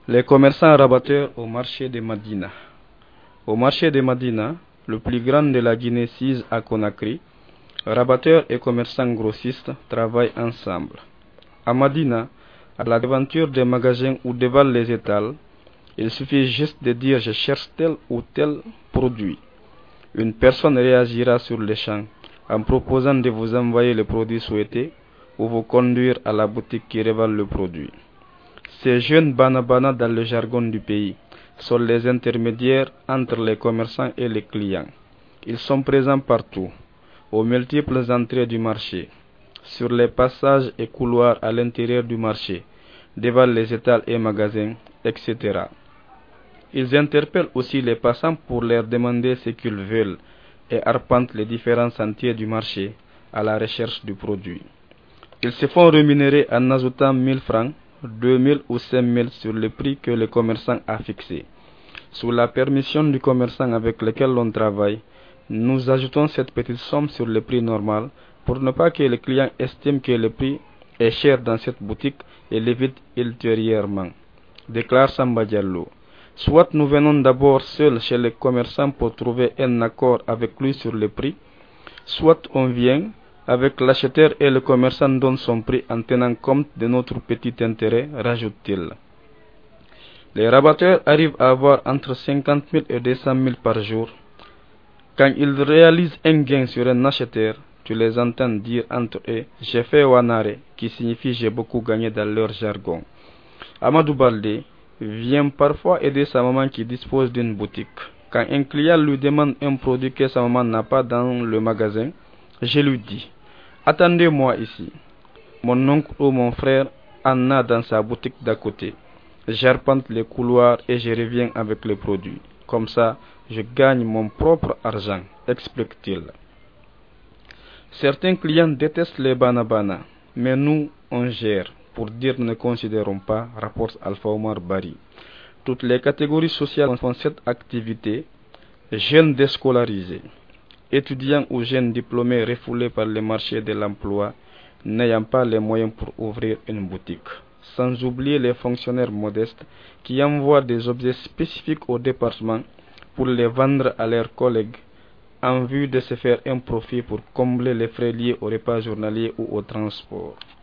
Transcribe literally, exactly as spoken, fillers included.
Les commerçants rabatteurs au marché de Madina. Au marché de Madina, le plus grand de la Guinée sise à Conakry, rabatteurs et commerçants grossistes travaillent ensemble. À Madina, à la devanture des magasins ou devant les étals, il suffit juste de dire je cherche tel ou tel produit. Une personne réagira sur le champ en proposant de vous envoyer le produit souhaité ou vous conduire à la boutique qui revend le produit. Ces jeunes banabana dans le jargon du pays sont les intermédiaires entre les commerçants et les clients. Ils sont présents partout, aux multiples entrées du marché, sur les passages et couloirs à l'intérieur du marché, devant les étals et magasins, et cetera. Ils interpellent aussi les passants pour leur demander ce qu'ils veulent et arpentent les différents sentiers du marché à la recherche du produit. Ils se font rémunérer en ajoutant mille francs, deux mille ou cinq mille sur le prix que le commerçant a fixé. Sous la permission du commerçant avec lequel l'on travaille, nous ajoutons cette petite somme sur le prix normal pour ne pas que le client estime que le prix est cher dans cette boutique et l'évite ultérieurement, déclare Samba Diallo. Soit nous venons d'abord seuls chez le commerçant pour trouver un accord avec lui sur le prix, soit on vient avec l'acheteur et le commerçant donne son prix en tenant compte de notre petit intérêt, rajoute-t-il. Les rabatteurs arrivent à avoir entre cinquante mille et deux cent mille par jour. Quand ils réalisent un gain sur un acheteur, tu les entends dire entre eux « j'ai fait wanare » qui signifie « j'ai beaucoup gagné » dans leur jargon. Amadou Baldé vient parfois aider sa maman qui dispose d'une boutique. Quand un client lui demande un produit que sa maman n'a pas dans le magasin, je lui dis « attendez-moi ici. Mon oncle ou mon frère en a dans sa boutique d'à côté. J'arpente les couloirs et je reviens avec le produit. Comme ça, je gagne mon propre argent », explique-t-il. Certains clients détestent les banabana, mais nous, on gère. Pour dire ne considérons pas, rapporte Alpha Omar Bari. Toutes les catégories sociales font cette activité, jeunes déscolarisés, étudiants ou jeunes diplômés refoulés par le marché de l'emploi, n'ayant pas les moyens pour ouvrir une boutique. Sans oublier les fonctionnaires modestes qui envoient des objets spécifiques au département pour les vendre à leurs collègues en vue de se faire un profit pour combler les frais liés au repas journalier ou au transport.